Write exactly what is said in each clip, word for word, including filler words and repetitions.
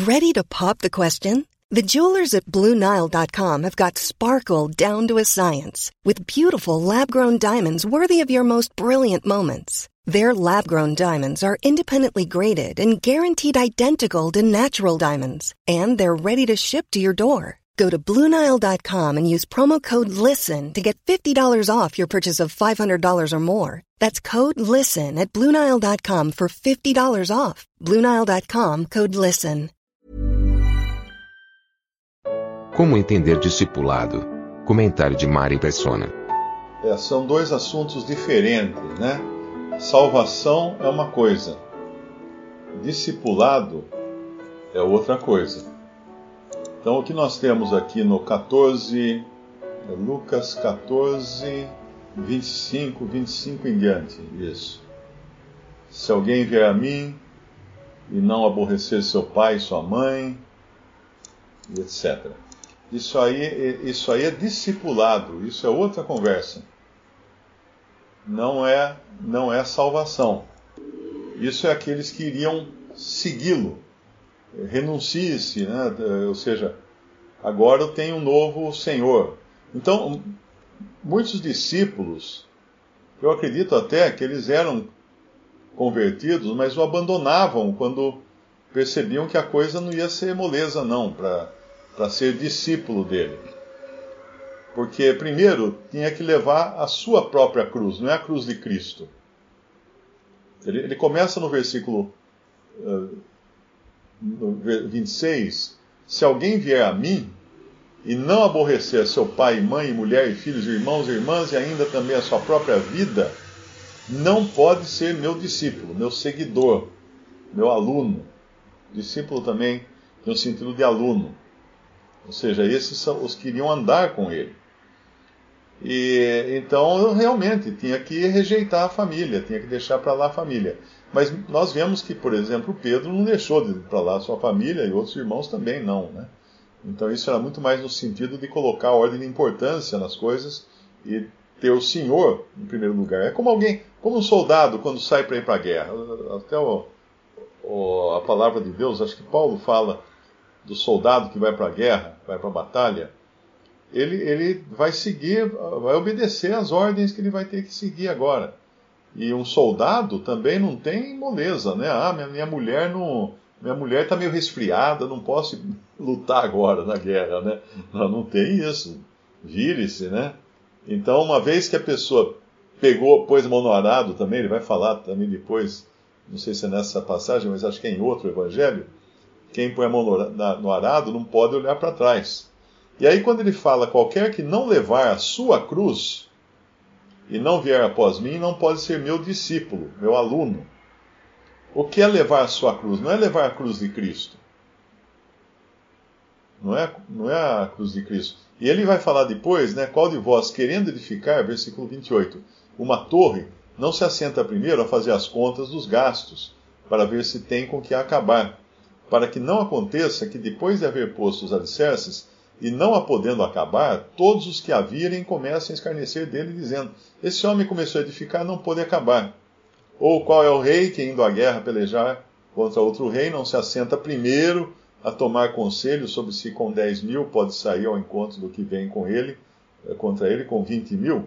Ready to pop the question? The jewelers at Blue Nile dot com have got sparkle down to a science with beautiful lab-grown diamonds worthy of your most brilliant moments. Their lab-grown diamonds are independently graded and guaranteed identical to natural diamonds, and they're ready to ship to your door. Go to Blue Nile dot com and use promo code LISTEN to get fifty dollars off your purchase of five hundred dollars or more. That's code LISTEN at Blue Nile dot com for fifty dollars off. Blue Nile dot com, code LISTEN. Como entender discipulado? Comentário de Mari Persona. É, são dois assuntos diferentes, né? Salvação é uma coisa, discipulado é outra coisa. Então, o que nós temos aqui no catorze, Lucas catorze, vinte e cinco, vinte e cinco em diante, isso. Se alguém vier a mim e não aborrecer seu pai e sua mãe, e etcétera. Isso aí, isso aí é discipulado, isso é outra conversa. Não é, não é salvação. Isso é aqueles que iriam segui-lo. Renuncie-se, né? Ou seja, agora eu tenho um novo Senhor. Então, muitos discípulos, eu acredito até que eles eram convertidos, mas o abandonavam quando percebiam que a coisa não ia ser moleza não, para para ser discípulo dele. Porque, primeiro, tinha que levar a sua própria cruz, não é a cruz de Cristo. Ele, ele começa no versículo uh, no vinte e seis, se alguém vier a mim e não aborrecer seu pai, mãe, mulher, e filhos, irmãos e irmãs, e ainda também a sua própria vida, não pode ser meu discípulo, meu seguidor, meu aluno. Discípulo também no sentido de aluno. Ou seja, esses são os que iriam andar com ele. E então, realmente, tinha que rejeitar a família, tinha que deixar para lá a família. Mas nós vemos que, por exemplo, Pedro não deixou de ir para lá a sua família, e outros irmãos também não, né? Então isso era muito mais no sentido de colocar a ordem de importância nas coisas e ter o Senhor em primeiro lugar. É como alguém, como um soldado quando sai para ir para a guerra. Até o, o, a palavra de Deus, acho que Paulo fala do soldado que vai para a guerra, vai para a batalha, ele, ele vai seguir, vai obedecer às ordens que ele vai ter que seguir agora. E um soldado também não tem moleza, né? Ah, minha, minha mulher não, minha mulher está meio resfriada, não posso lutar agora na guerra, né? Não, não tem isso. Vire-se, né? Então, uma vez que a pessoa pegou, pôs a mão no arado também, ele vai falar também depois, não sei se é nessa passagem, mas acho que é em outro evangelho, quem põe a mão no, na, no arado não pode olhar para trás. E aí quando ele fala, qualquer que não levar a sua cruz e não vier após mim, não pode ser meu discípulo, meu aluno. O que é levar a sua cruz? Não é levar a cruz de Cristo. Não é, não é a cruz de Cristo. E ele vai falar depois, né, qual de vós, querendo edificar, versículo vinte e oito, uma torre, não se assenta primeiro a fazer as contas dos gastos, para ver se tem com que acabar, para que não aconteça que depois de haver posto os alicerces, e não a podendo acabar, todos os que a virem comecem a escarnecer dele, dizendo, esse homem começou a edificar, não pôde acabar. Ou qual é o rei que, indo à guerra pelejar contra outro rei, não se assenta primeiro a tomar conselho sobre se com dez mil pode sair ao encontro do que vem com ele, contra ele com vinte mil?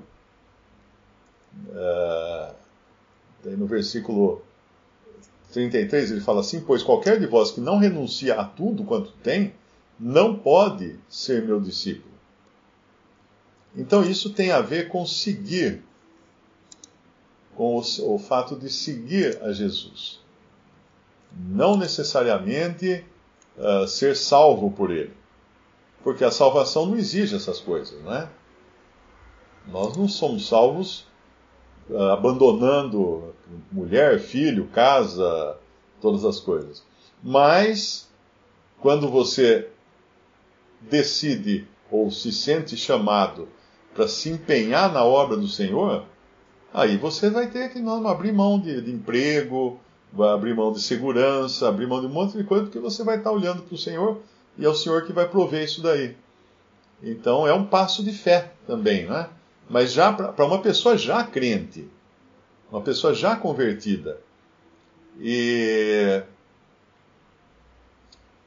Uh, no versículo trinta e três ele fala assim, pois qualquer de vós que não renuncia a tudo quanto tem, não pode ser meu discípulo. Então isso tem a ver com seguir, com o, o fato de seguir a Jesus. Não necessariamente uh, ser salvo por ele. Porque a salvação não exige essas coisas, não é? Nós não somos salvos uh, abandonando mulher, filho, casa, todas as coisas. Mas, quando você decide ou se sente chamado para se empenhar na obra do Senhor, aí você vai ter que não, abrir mão de, de emprego, vai abrir mão de segurança, abrir mão de um monte de coisa, porque você vai estar olhando para o Senhor e é o Senhor que vai prover isso daí. Então é um passo de fé também, né? Mas já para uma pessoa já crente, uma pessoa já convertida. E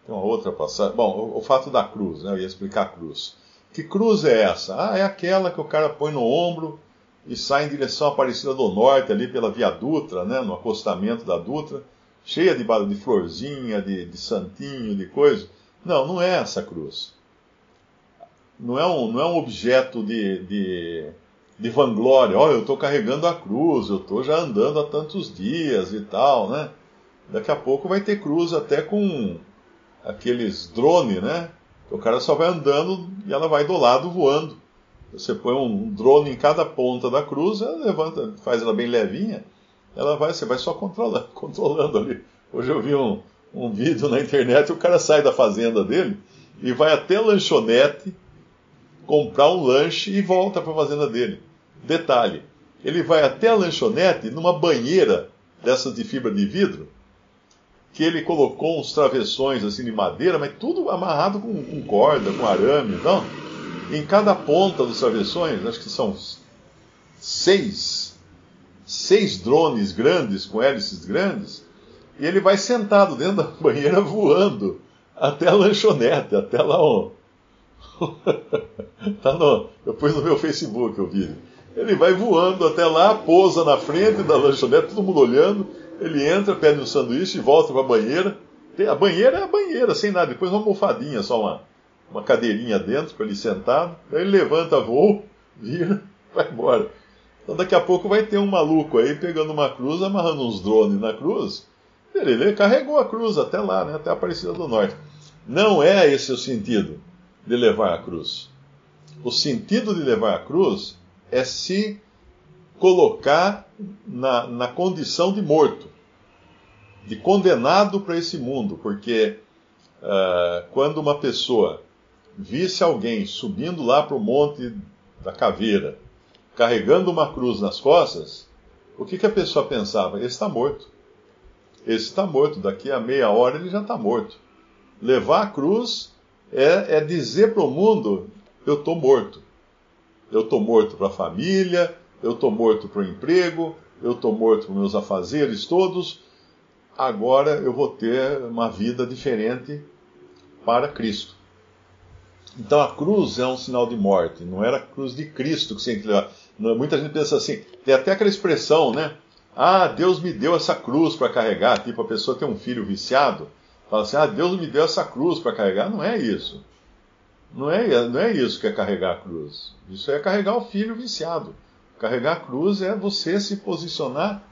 Tem uma outra passagem. Bom, o, o fato da cruz, né? Eu ia explicar a cruz. Que cruz é essa? Ah, é aquela que o cara põe no ombro e sai em direção à Aparecida do Norte, ali pela Via Dutra, né? No acostamento da Dutra, cheia de, de florzinha, de, de santinho, de coisa. Não, não é essa cruz. Não é um, não é um objeto de, de, de vanglória. Olha, eu estou carregando a cruz, eu estou já andando há tantos dias e tal, né? Daqui a pouco vai ter cruz até com aqueles drones, né? O cara só vai andando e ela vai do lado voando. Você põe um drone em cada ponta da cruz, ela levanta, faz ela bem levinha, ela vai, você vai só controlando, controlando ali. Hoje eu vi um, um vídeo na internet, o cara sai da fazenda dele e vai até a lanchonete comprar um lanche e volta para a fazenda dele. Detalhe, ele vai até a lanchonete numa banheira dessas de fibra de vidro, que ele colocou uns travessões assim de madeira, mas tudo amarrado com, com corda, com arame, então, em cada ponta dos travessões, acho que são seis, seis drones grandes, com hélices grandes, e ele vai sentado dentro da banheira voando até a lanchonete, até lá onde... tá no, eu pus no meu Facebook o vídeo. Ele vai voando até lá, pousa na frente da lanchonete, todo mundo olhando. Ele entra, pede um sanduíche e volta para a banheira. A banheira é a banheira, sem nada. Depois uma almofadinha, só uma, uma cadeirinha dentro para ele sentado. Aí ele levanta, voa, vira, vai embora. Então daqui a pouco vai ter um maluco aí pegando uma cruz, amarrando uns drones na cruz. Ele, ele carregou a cruz até lá, né, até a Aparecida do Norte. Não é esse o sentido de levar a cruz. O sentido de levar a cruz é se colocar na, na condição de morto, de condenado para esse mundo, porque uh, quando uma pessoa visse alguém subindo lá para o Monte da Caveira, carregando uma cruz nas costas, o que, que a pessoa pensava? Esse está morto. Esse está morto, daqui a meia hora ele já está morto. Levar a cruz é, é dizer para o mundo, eu estou morto. Eu estou morto para a família, eu estou morto para o emprego, eu estou morto para os meus afazeres todos, agora eu vou ter uma vida diferente para Cristo. Então a cruz é um sinal de morte, não era a cruz de Cristo que você tem que levar. Muita gente pensa assim, tem até aquela expressão, né? Ah, Deus me deu essa cruz para carregar, tipo a pessoa tem um filho viciado, fala assim, ah, Deus me deu essa cruz para carregar. Não é isso. Não é, não é isso que é carregar a cruz. Isso é carregar o filho viciado. Carregar a cruz é você se posicionar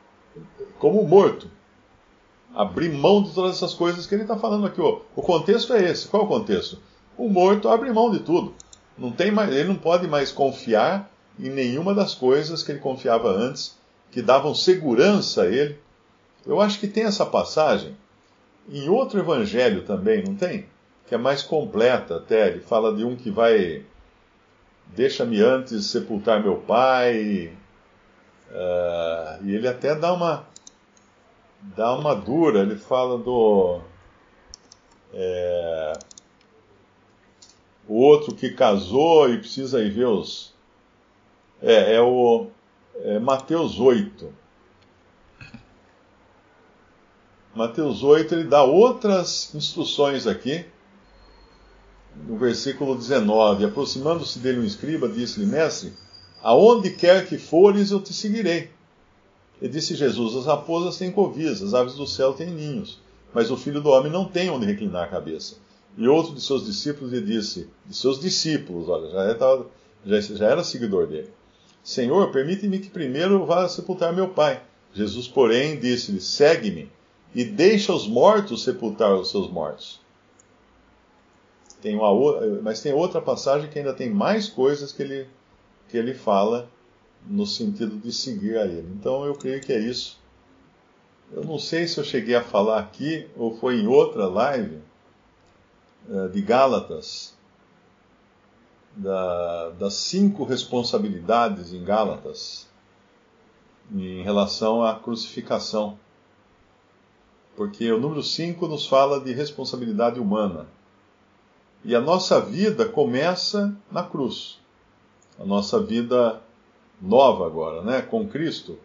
como morto. Abrir mão de todas essas coisas que ele está falando aqui. Ó. O contexto é esse. Qual é o contexto? O morto abre mão de tudo. Não tem mais, ele não pode mais confiar em nenhuma das coisas que ele confiava antes, que davam segurança a ele. Eu acho que tem essa passagem em outro evangelho também, não tem? Que é mais completa até. Ele fala de um que vai... Deixa-me antes sepultar meu pai. Uh, e ele até dá uma... Dá uma dura. Ele fala do... É, o outro que casou e precisa ir ver os... É, é o... É Mateus oito. Mateus oito, ele dá outras instruções aqui. No versículo dezenove, aproximando-se dele um escriba, disse-lhe, mestre, aonde quer que fores, eu te seguirei. E disse Jesus, as raposas têm covis, as aves do céu têm ninhos, mas o Filho do Homem não tem onde reclinar a cabeça. E outro de seus discípulos lhe disse, de seus discípulos, olha, já era, já, já era seguidor dele, Senhor, permite-me que primeiro vá sepultar meu pai. Jesus, porém, disse-lhe, segue-me, e deixa os mortos sepultar os seus mortos. Tem uma, mas tem outra passagem que ainda tem mais coisas que ele, que ele fala no sentido de seguir a ele. Então eu creio que é isso. Eu não sei se eu cheguei a falar aqui ou foi em outra live uh, de Gálatas, da, das cinco responsabilidades em Gálatas em relação à crucificação. Porque o número cinco nos fala de responsabilidade humana. E a nossa vida começa na cruz. A nossa vida nova agora, né, com Cristo,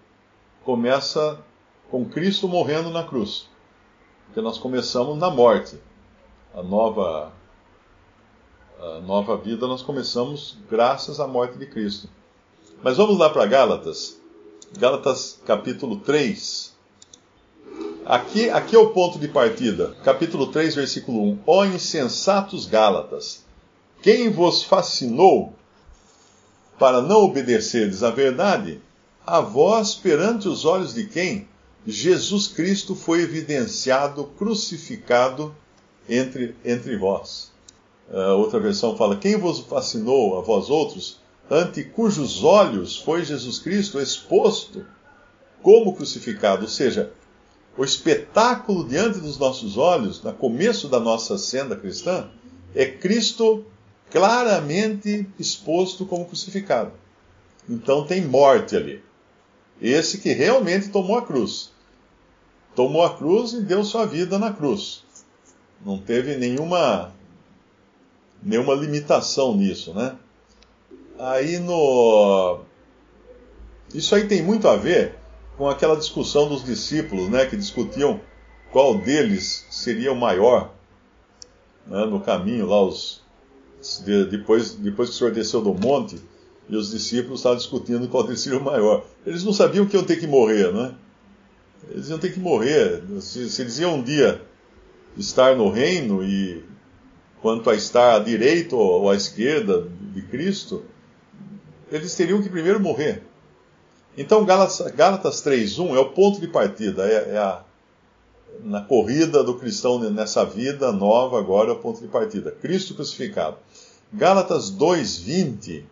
começa com Cristo morrendo na cruz. Porque nós começamos na morte. a nova, a nova vida nós começamos graças à morte de Cristo. Mas vamos lá para Gálatas. Gálatas capítulo três. Aqui, aqui é o ponto de partida. Capítulo três, versículo um. Ó insensatos Gálatas, quem vos fascinou para não obedecerdes à verdade? A vós, perante os olhos de quem Jesus Cristo foi evidenciado, crucificado entre, entre vós. Uh, outra versão fala, quem vos fascinou a vós outros, ante cujos olhos foi Jesus Cristo exposto como crucificado. Ou seja, o espetáculo diante dos nossos olhos, no começo da nossa senda cristã, é Cristo claramente exposto como crucificado. Então tem morte ali. Esse que realmente tomou a cruz. Tomou a cruz e deu sua vida na cruz. Não teve nenhuma, nenhuma limitação nisso, né? Aí no... Isso aí tem muito a ver com aquela discussão dos discípulos, né? Que discutiam qual deles seria o maior, né, no caminho lá, os... depois, depois que o Senhor desceu do monte, e os discípulos estavam discutindo qual deles seria o maior. Eles não sabiam que iam ter que morrer, né? Eles iam ter que morrer. Se, se eles iam um dia estar no reino, e quanto a estar à direita ou à esquerda de Cristo, eles teriam que primeiro morrer. Então Gálatas, Gálatas três, um é o ponto de partida, é, é a, na corrida do cristão nessa vida nova, agora é o ponto de partida. Cristo crucificado. Gálatas dois, vinte.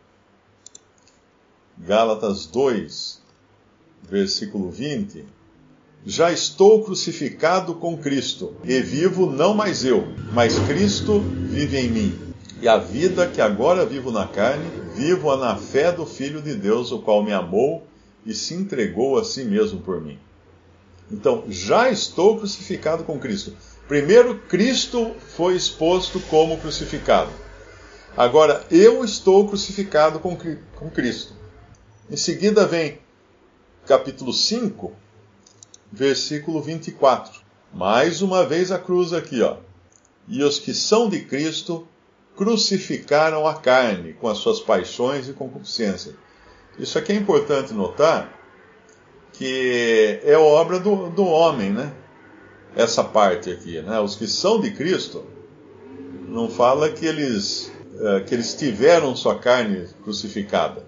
Gálatas dois, versículo vinte. Já estou crucificado com Cristo, e vivo não mais eu, mas Cristo vive em mim. E a vida que agora vivo na carne, vivo-a na fé do Filho de Deus, o qual me amou e se entregou a si mesmo por mim. Então, já estou crucificado com Cristo. Primeiro, Cristo foi exposto como crucificado. Agora, eu estou crucificado com, com Cristo. Em seguida vem capítulo cinco, versículo vinte e quatro. Mais uma vez a cruz aqui, ó. E os que são de Cristo crucificaram a carne com as suas paixões e concupiscências. Isso aqui é importante notar, que é obra do, do homem, né? Essa parte aqui, né? Os que são de Cristo, não fala que eles, uh, que eles tiveram sua carne crucificada,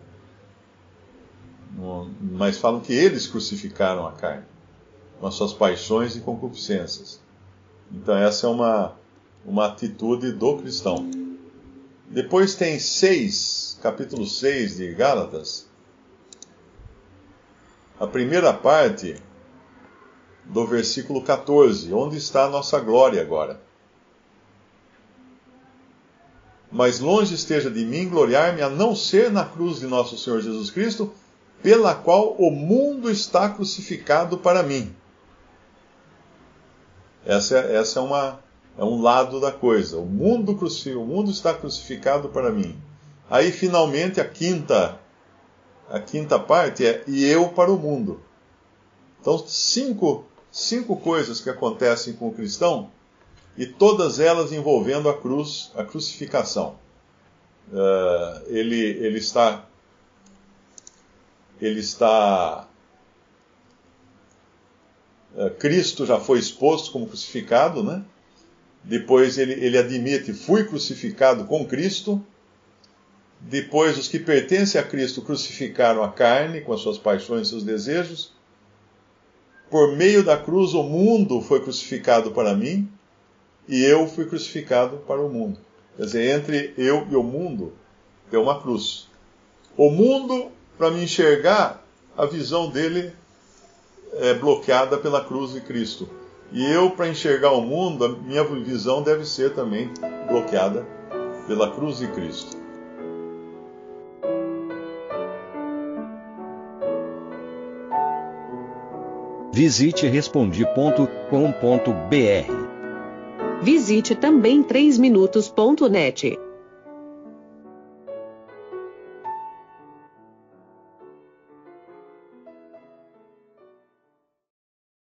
mas falam que eles crucificaram a carne com as suas paixões e concupiscências. Então essa é uma, uma atitude do cristão. Depois tem seis, capítulo seis de Gálatas, a primeira parte do versículo catorze, onde está a nossa glória agora. Mas longe esteja de mim gloriar-me a não ser na cruz de nosso Senhor Jesus Cristo, pela qual o mundo está crucificado para mim. Essa é, essa é, uma, é um lado da coisa. O mundo, o mundo está crucificado para mim. Aí, finalmente, a quinta, a quinta parte é e eu para o mundo. Então, cinco, cinco coisas que acontecem com o cristão, e todas elas envolvendo a cruz, a crucificação. Uh, ele, ele está... Ele está... Cristo já foi exposto como crucificado, né? Depois ele, ele admite, fui crucificado com Cristo. Depois os que pertencem a Cristo crucificaram a carne com as suas paixões e seus desejos. Por meio da cruz o mundo foi crucificado para mim e eu fui crucificado para o mundo. Quer dizer, entre eu e o mundo tem uma cruz. O mundo, para me enxergar, a visão dele é bloqueada pela cruz de Cristo. E eu, para enxergar o mundo, a minha visão deve ser também bloqueada pela cruz de Cristo. Visite respondi ponto com ponto br. Visite também três minutos ponto net.